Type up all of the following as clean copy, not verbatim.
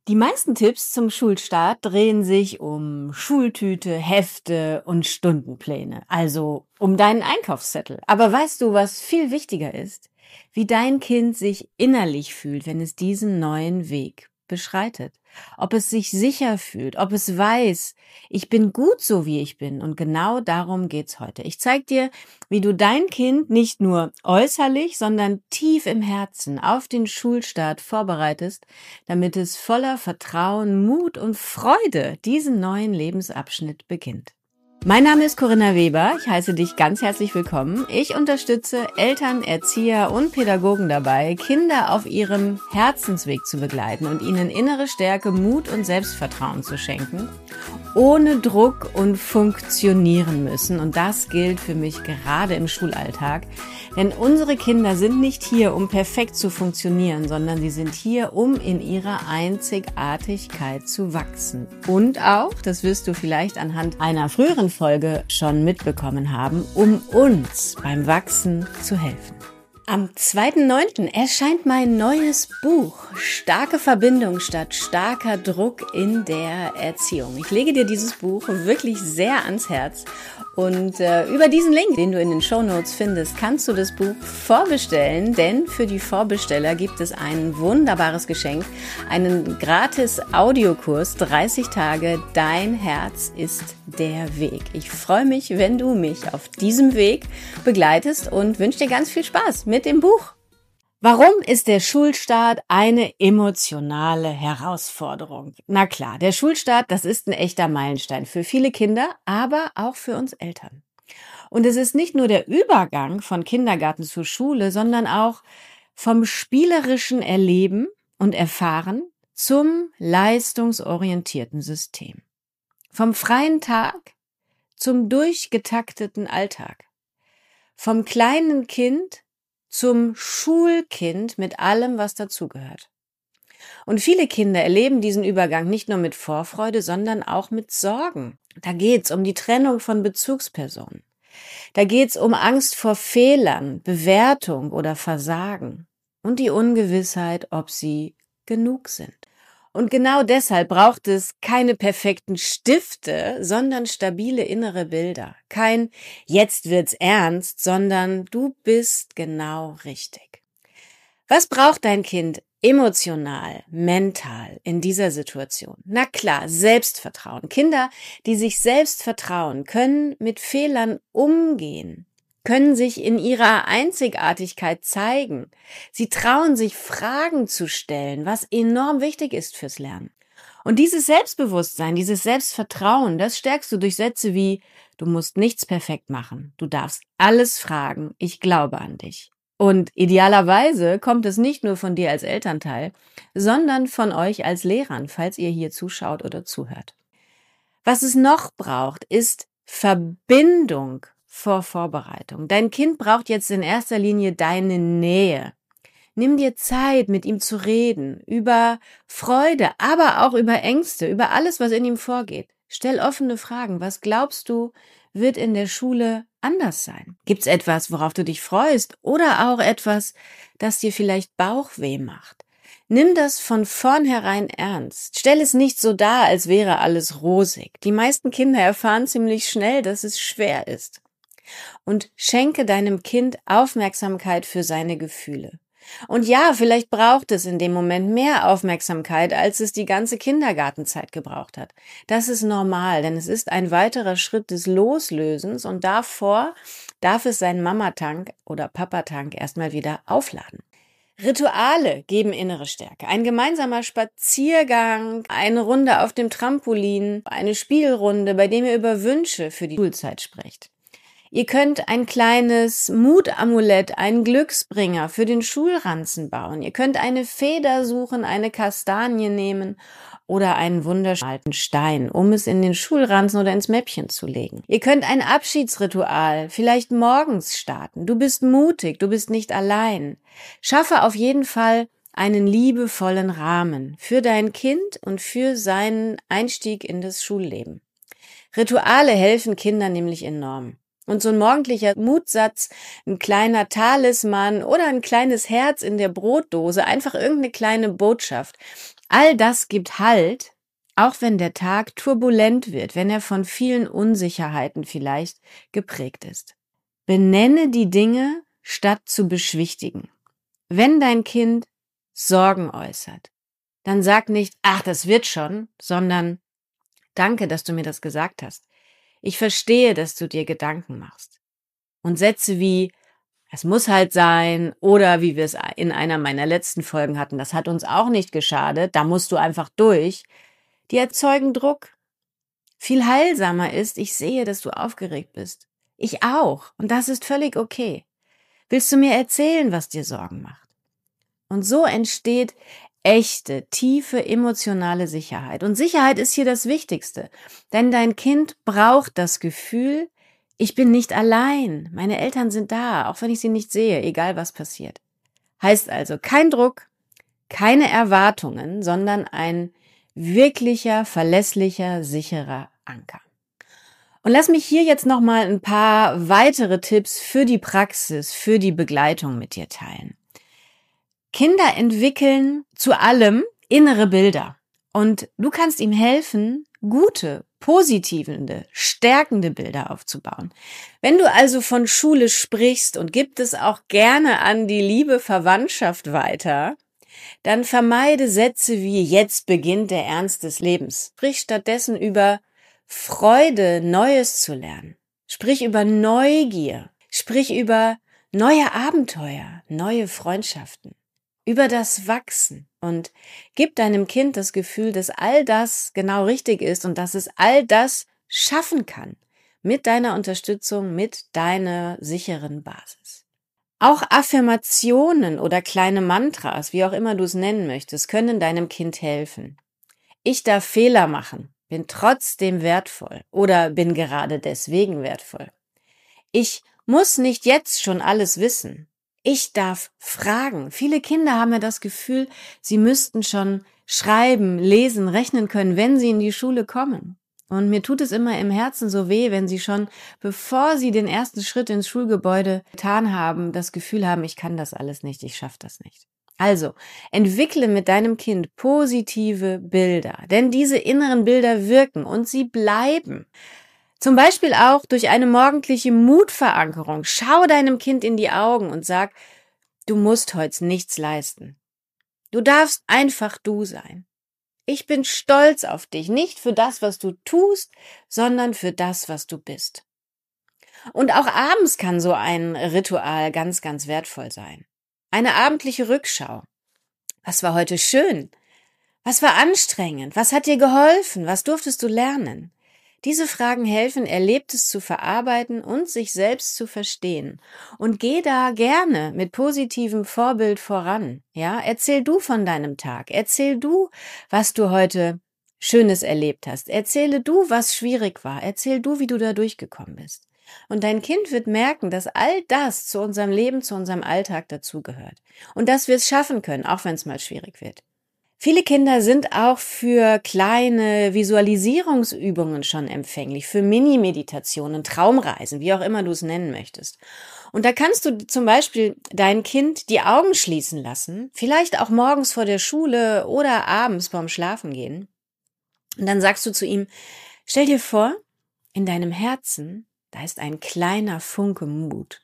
Die meisten Tipps zum Schulstart drehen sich um Schultüte, Hefte und Stundenpläne, also um deinen Einkaufszettel. Aber weißt du, was viel wichtiger ist? Wie dein Kind sich innerlich fühlt, wenn es diesen neuen Weg beschreitet. Ob es sich sicher fühlt, ob es weiß, ich bin gut so, wie ich bin. Und genau darum geht's heute. Ich zeige dir, wie du dein Kind nicht nur äußerlich, sondern tief im Herzen auf den Schulstart vorbereitest, damit es voller Vertrauen, Mut und Freude diesen neuen Lebensabschnitt beginnt. Mein Name ist Corinna Weber, ich heiße dich ganz herzlich willkommen. Ich unterstütze Eltern, Erzieher und Pädagogen dabei, Kinder auf ihrem Herzensweg zu begleiten und ihnen innere Stärke, Mut und Selbstvertrauen zu schenken, ohne Druck und funktionieren müssen. Und das gilt für mich gerade im Schulalltag, denn unsere Kinder sind nicht hier, um perfekt zu funktionieren, sondern sie sind hier, um in ihrer Einzigartigkeit zu wachsen. Und auch, das wirst du vielleicht anhand einer früheren Folge schon mitbekommen haben, um uns beim Wachsen zu helfen. Am 2.9. erscheint mein neues Buch Starke Verbindung statt starker Druck in der Erziehung. Ich lege dir dieses Buch wirklich sehr ans Herz und über diesen Link, den du in den Shownotes findest, kannst du das Buch vorbestellen, denn für die Vorbesteller gibt es ein wunderbares Geschenk, einen gratis Audiokurs, 30 Tage, Dein Herz ist der Weg. Ich freue mich, wenn du mich auf diesem Weg begleitest und wünsche dir ganz viel Spaß mit dem Buch. Warum ist der Schulstart eine emotionale Herausforderung? Na klar, der Schulstart, das ist ein echter Meilenstein für viele Kinder, aber auch für uns Eltern. Und es ist nicht nur der Übergang von Kindergarten zu Schule, sondern auch vom spielerischen Erleben und Erfahren zum leistungsorientierten System. Vom freien Tag zum durchgetakteten Alltag. Vom kleinen Kind zum Schulkind mit allem, was dazugehört. Und viele Kinder erleben diesen Übergang nicht nur mit Vorfreude, sondern auch mit Sorgen. Da geht's um die Trennung von Bezugspersonen. Da geht's um Angst vor Fehlern, Bewertung oder Versagen und die Ungewissheit, ob sie genug sind. Und genau deshalb braucht es keine perfekten Stifte, sondern stabile innere Bilder. Kein "Jetzt wird's ernst", sondern "Du bist genau richtig". Was braucht dein Kind emotional, mental in dieser Situation? Na klar, Selbstvertrauen. Kinder, die sich selbst vertrauen, können mit Fehlern umgehen, können sich in ihrer Einzigartigkeit zeigen. Sie trauen sich, Fragen zu stellen, was enorm wichtig ist fürs Lernen. Und dieses Selbstbewusstsein, dieses Selbstvertrauen, das stärkst du durch Sätze wie: Du musst nichts perfekt machen, du darfst alles fragen, ich glaube an dich. Und idealerweise kommt es nicht nur von dir als Elternteil, sondern von euch als Lehrern, falls ihr hier zuschaut oder zuhört. Was es noch braucht, ist Verbindung vor Vorbereitung. Dein Kind braucht jetzt in erster Linie deine Nähe. Nimm dir Zeit, mit ihm zu reden, über Freude, aber auch über Ängste, über alles, was in ihm vorgeht. Stell offene Fragen. Was glaubst du, wird in der Schule anders sein? Gibt's etwas, worauf du dich freust, oder auch etwas, das dir vielleicht Bauchweh macht? Nimm das von vornherein ernst. Stell es nicht so dar, als wäre alles rosig. Die meisten Kinder erfahren ziemlich schnell, dass es schwer ist. Und schenke deinem Kind Aufmerksamkeit für seine Gefühle. Und ja, vielleicht braucht es in dem Moment mehr Aufmerksamkeit, als es die ganze Kindergartenzeit gebraucht hat. Das ist normal, denn es ist ein weiterer Schritt des Loslösens und davor darf es seinen Mamatank oder Papatank erstmal wieder aufladen. Rituale geben innere Stärke. Ein gemeinsamer Spaziergang, eine Runde auf dem Trampolin, eine Spielrunde, bei dem ihr über Wünsche für die Schulzeit sprecht. Ihr könnt ein kleines Mutamulett, einen Glücksbringer für den Schulranzen bauen. Ihr könnt eine Feder suchen, eine Kastanie nehmen oder einen wunderschönen alten Stein, um es in den Schulranzen oder ins Mäppchen zu legen. Ihr könnt ein Abschiedsritual vielleicht morgens starten. Du bist mutig, du bist nicht allein. Schaffe auf jeden Fall einen liebevollen Rahmen für dein Kind und für seinen Einstieg in das Schulleben. Rituale helfen Kindern nämlich enorm. Und so ein morgendlicher Mutsatz, ein kleiner Talisman oder ein kleines Herz in der Brotdose, einfach irgendeine kleine Botschaft, All das gibt Halt, auch wenn der Tag turbulent wird, wenn er von vielen Unsicherheiten vielleicht geprägt ist. Benenne die Dinge, statt zu beschwichtigen. Wenn dein Kind Sorgen äußert, dann sag nicht, ach, das wird schon, sondern danke, dass du mir das gesagt hast. Ich verstehe, dass du dir Gedanken machst. Und Sätze wie, es muss halt sein, oder wie wir es in einer meiner letzten Folgen hatten, das hat uns auch nicht geschadet, da musst du einfach durch, die erzeugen Druck. Viel heilsamer ist, ich sehe, dass du aufgeregt bist. Ich auch. Und das ist völlig okay. Willst du mir erzählen, was dir Sorgen macht? Und so entsteht echte, tiefe emotionale Sicherheit. Und Sicherheit ist hier das Wichtigste. Denn dein Kind braucht das Gefühl, ich bin nicht allein. Meine Eltern sind da, auch wenn ich sie nicht sehe, egal was passiert. Heißt also kein Druck, keine Erwartungen, sondern ein wirklicher, verlässlicher, sicherer Anker. Und lass mich hier jetzt nochmal ein paar weitere Tipps für die Praxis, für die Begleitung mit dir teilen. Kinder entwickeln zu allem innere Bilder. Und du kannst ihm helfen, gute, positive, stärkende Bilder aufzubauen. Wenn du also von Schule sprichst und gib es auch gerne an die liebe Verwandtschaft weiter, dann vermeide Sätze wie jetzt beginnt der Ernst des Lebens. Sprich stattdessen über Freude, Neues zu lernen. Sprich über Neugier. Sprich über neue Abenteuer, neue Freundschaften. Über das Wachsen und gib deinem Kind das Gefühl, dass all das genau richtig ist und dass es all das schaffen kann mit deiner Unterstützung, mit deiner sicheren Basis. Auch Affirmationen oder kleine Mantras, wie auch immer du es nennen möchtest, können deinem Kind helfen. Ich darf Fehler machen, bin trotzdem wertvoll oder bin gerade deswegen wertvoll. Ich muss nicht jetzt schon alles wissen. Ich darf fragen. Viele Kinder haben ja das Gefühl, sie müssten schon schreiben, lesen, rechnen können, wenn sie in die Schule kommen. Und mir tut es immer im Herzen so weh, wenn sie schon, bevor sie den ersten Schritt ins Schulgebäude getan haben, das Gefühl haben, ich kann das alles nicht, ich schaffe das nicht. Also, entwickle mit deinem Kind positive Bilder, denn diese inneren Bilder wirken und sie bleiben. Zum Beispiel auch durch eine morgendliche Mutverankerung. Schau deinem Kind in die Augen und sag, du musst heute nichts leisten. Du darfst einfach du sein. Ich bin stolz auf dich, nicht für das, was du tust, sondern für das, was du bist. Und auch abends kann so ein Ritual ganz, ganz wertvoll sein. Eine abendliche Rückschau. Was war heute schön? Was war anstrengend? Was hat dir geholfen? Was durftest du lernen? Diese Fragen helfen, Erlebtes zu verarbeiten und sich selbst zu verstehen. Und geh da gerne mit positivem Vorbild voran. Ja, erzähl du von deinem Tag. Erzähl du, was du heute Schönes erlebt hast. Erzähle du, was schwierig war. Erzähl du, wie du da durchgekommen bist. Und dein Kind wird merken, dass all das zu unserem Leben, zu unserem Alltag dazugehört. Und dass wir es schaffen können, auch wenn es mal schwierig wird. Viele Kinder sind auch für kleine Visualisierungsübungen schon empfänglich, für Mini-Meditationen, Traumreisen, wie auch immer du es nennen möchtest. Und da kannst du zum Beispiel dein Kind die Augen schließen lassen, vielleicht auch morgens vor der Schule oder abends vorm Schlafengehen. Und dann sagst du zu ihm, stell dir vor, in deinem Herzen, da ist ein kleiner Funke Mut.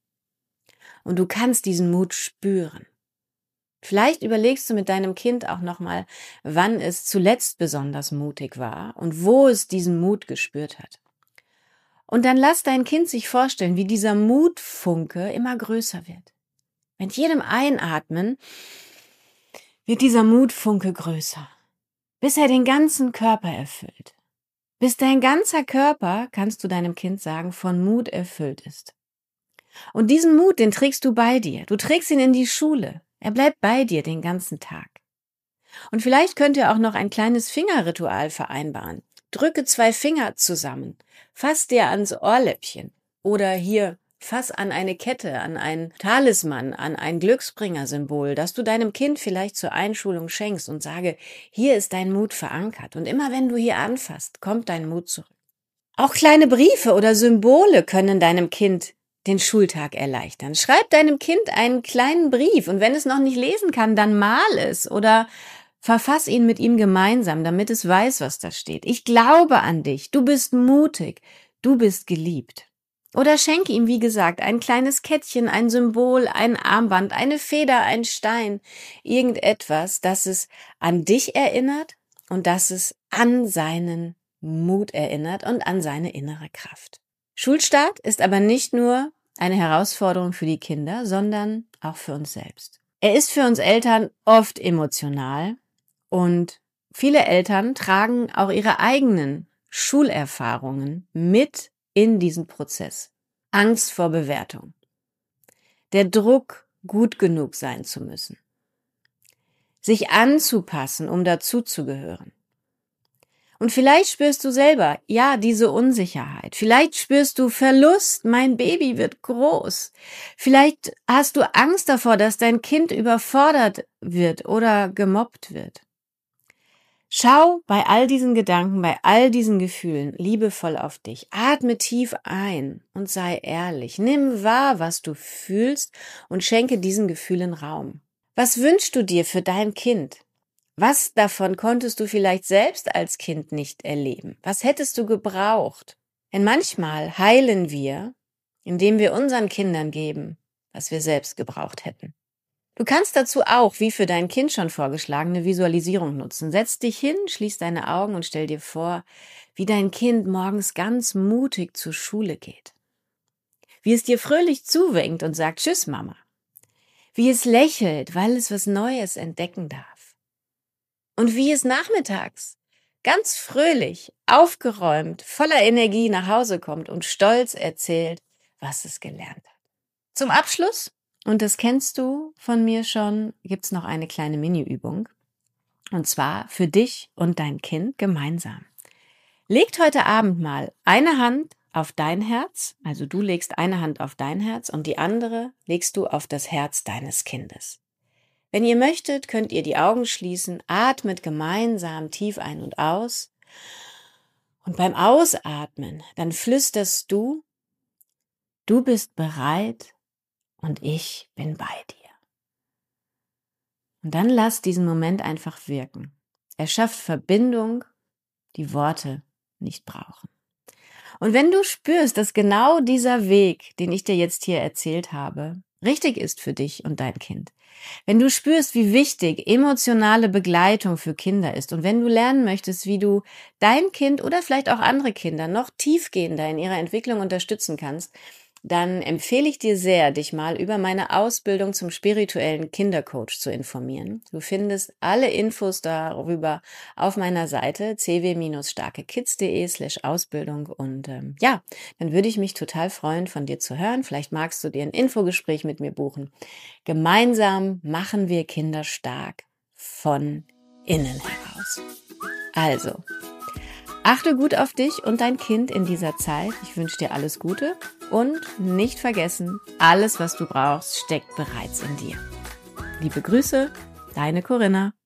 Und du kannst diesen Mut spüren. Vielleicht überlegst du mit deinem Kind auch nochmal, wann es zuletzt besonders mutig war und wo es diesen Mut gespürt hat. Und dann lass dein Kind sich vorstellen, wie dieser Mutfunke immer größer wird. Mit jedem Einatmen wird dieser Mutfunke größer, bis er den ganzen Körper erfüllt. Bis dein ganzer Körper, kannst du deinem Kind sagen, von Mut erfüllt ist. Und diesen Mut, den trägst du bei dir. Du trägst ihn in die Schule. Er bleibt bei dir den ganzen Tag. Und vielleicht könnt ihr auch noch ein kleines Fingerritual vereinbaren. Drücke 2 Finger zusammen, fass dir ans Ohrläppchen oder hier fass an eine Kette, an ein Talisman, an ein Glücksbringer-Symbol, das du deinem Kind vielleicht zur Einschulung schenkst und sage, hier ist dein Mut verankert und immer wenn du hier anfasst, kommt dein Mut zurück. Auch kleine Briefe oder Symbole können deinem Kind den Schultag erleichtern. Schreib deinem Kind einen kleinen Brief und wenn es noch nicht lesen kann, dann mal es oder Verfass ihn mit ihm gemeinsam, damit es weiß, was da steht. Ich glaube an dich. Du bist mutig. Du bist geliebt. Oder schenke ihm, wie gesagt, ein kleines Kettchen, ein Symbol, ein Armband, eine Feder, ein Stein, irgendetwas, das es an dich erinnert und das es an seinen Mut erinnert und an seine innere Kraft. Schulstart ist aber nicht nur eine Herausforderung für die Kinder, sondern auch für uns selbst. Er ist für uns Eltern oft emotional und viele Eltern tragen auch ihre eigenen Schulerfahrungen mit in diesen Prozess. Angst vor Bewertung. Der Druck, gut genug sein zu müssen. Sich anzupassen, um dazuzugehören. Und vielleicht spürst du selber, ja, diese Unsicherheit. Vielleicht spürst du Verlust, mein Baby wird groß. Vielleicht hast du Angst davor, dass dein Kind überfordert wird oder gemobbt wird. Schau bei all diesen Gedanken, bei all diesen Gefühlen liebevoll auf dich. Atme tief ein und sei ehrlich. Nimm wahr, was du fühlst und schenke diesen Gefühlen Raum. Was wünschst du dir für dein Kind? Was davon konntest du vielleicht selbst als Kind nicht erleben? Was hättest du gebraucht? Denn manchmal heilen wir, indem wir unseren Kindern geben, was wir selbst gebraucht hätten. Du kannst dazu auch, wie für dein Kind schon vorgeschlagen, eine Visualisierung nutzen. Setz dich hin, schließ deine Augen und stell dir vor, wie dein Kind morgens ganz mutig zur Schule geht. Wie es dir fröhlich zuwinkt und sagt, Tschüss, Mama. Wie es lächelt, weil es was Neues entdecken darf. Und wie es nachmittags ganz fröhlich, aufgeräumt, voller Energie nach Hause kommt und stolz erzählt, was es gelernt hat. Zum Abschluss, und das kennst du von mir schon, gibt's noch eine kleine Mini-Übung. Und zwar für dich und dein Kind gemeinsam. Legt heute Abend mal eine Hand auf dein Herz, also du legst eine Hand auf dein Herz und die andere legst du auf das Herz deines Kindes. Wenn ihr möchtet, könnt ihr die Augen schließen, atmet gemeinsam tief ein und aus. Und beim Ausatmen, dann flüsterst du, du bist bereit und ich bin bei dir. Und dann lass diesen Moment einfach wirken. Er schafft Verbindung, die Worte nicht brauchen. Und wenn du spürst, dass genau dieser Weg, den ich dir jetzt hier erzählt habe, richtig ist für dich und dein Kind, wenn du spürst, wie wichtig emotionale Begleitung für Kinder ist und wenn du lernen möchtest, wie du dein Kind oder vielleicht auch andere Kinder noch tiefgehender in ihrer Entwicklung unterstützen kannst, dann empfehle ich dir sehr, dich mal über meine Ausbildung zum spirituellen Kindercoach zu informieren. Du findest alle Infos darüber auf meiner Seite cw-starkekids.de/Ausbildung und dann würde ich mich total freuen, von dir zu hören. Vielleicht magst du dir ein Infogespräch mit mir buchen. Gemeinsam machen wir Kinder stark von innen heraus. Also, achte gut auf dich und dein Kind in dieser Zeit. Ich wünsche dir alles Gute und nicht vergessen, alles, was du brauchst, steckt bereits in dir. Liebe Grüße, deine Corinna.